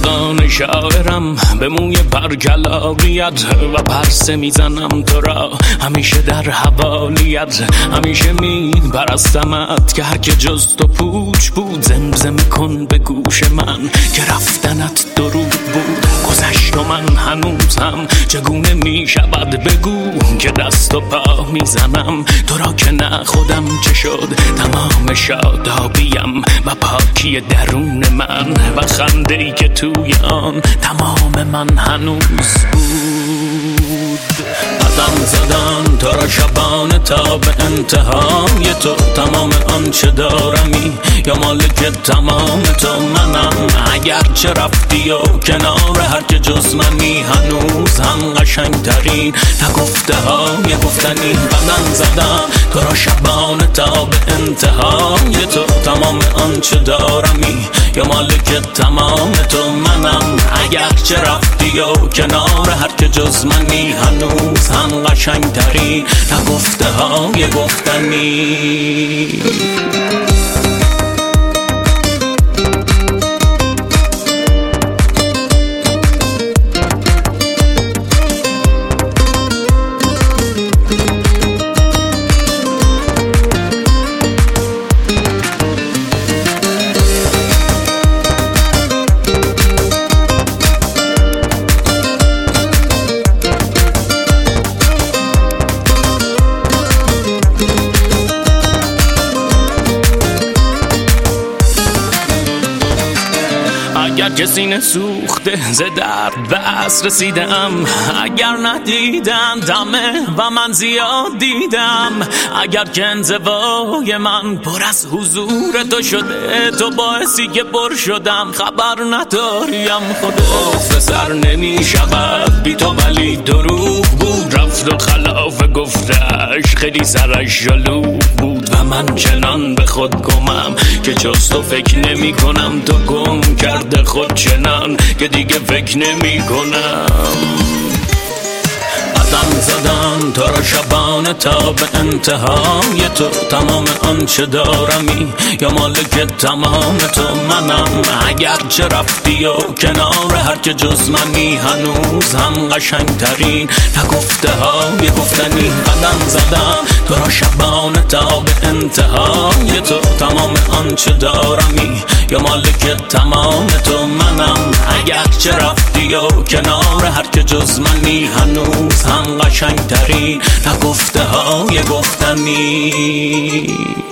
عاشقان شاعرم به موی برگلاریت و پرسه میزنم تو را همیشه در حوالیت. همیشه میپرستمت که هر که جز تو پوچ بود. زمزمه کن به گوش من که رفتنت دروغ بود. گذشت و من هنوزم چگونه میشود بگو که دست و پا میزنم تو را که نه خودم چه شد. تمام شادابیم و پاکی درون من و خنده‌ای که توی آن تمام من هنوز بود. قدم زدن تو را شبانه تا به انتهای تو. تمام آنچه دارمی یا مالک تمام تو منم. اگرچه رفتی و کنار هر که جز منی هنوز هم قشنگ ترین نگفته های گفتنی. قدم زدن تو را شبانه تا به انتهای تو. تمام آنچه دارمی یا مالک تمام تو منم. اگرچه رفتی و کنار هر که جز منی هنوز هم قشنگ ترین نگفته های گفتنی. اگر کسی سوخته ز درد بس رسیدم. اگر ندیدن دمه و من زیاد دیدم. اگر که انزوای من پر از حضور تو شده تو باعثی که پر شدم خبر نداریم خودت سر نمی شود بی تو ولی دروغ بود. رفت و خلاف گفتش خیلی سرش جلو بود و من چنان به خود گمم که جز تو فکر نمی کنم. تو گم کرده خود چنان که دیگه فکر نمی کنم. قدم زدن تو را شبانه تا به انتهای تو. تمام آنچه دارمی یا مالک تمام تو منم. اگرچه رفتی و کنار هر که جز منی هنوز هم قشنگ ترین نگفته های گفتنی. قدم زدن تو را شبانه تا به انتهای تو. تمام آنچه دارمی یا مالک تمام تو منم. اگرچه رفتی و کنار هر که جز منی هنوز هم قشنگ ترین نگفته های گفتنی.